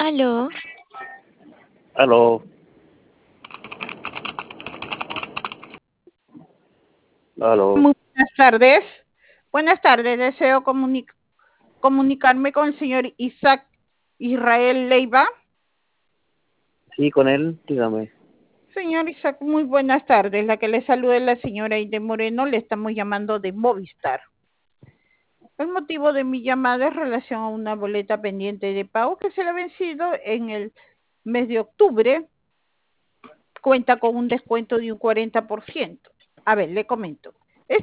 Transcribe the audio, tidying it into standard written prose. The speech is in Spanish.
Aló, Aló, aló. Muy buenas tardes. Buenas tardes. Deseo comunicarme con el señor Isaac Israel Leiva. Sí, con él, dígame. Señor Isaac, muy buenas tardes. La que le saluda es la señora Aide Moreno. Le estamos llamando de Movistar. El motivo de mi llamada es relación a una boleta pendiente de pago que se le ha vencido en el mes de octubre. Cuenta con un descuento de un 40%. A ver, le comento.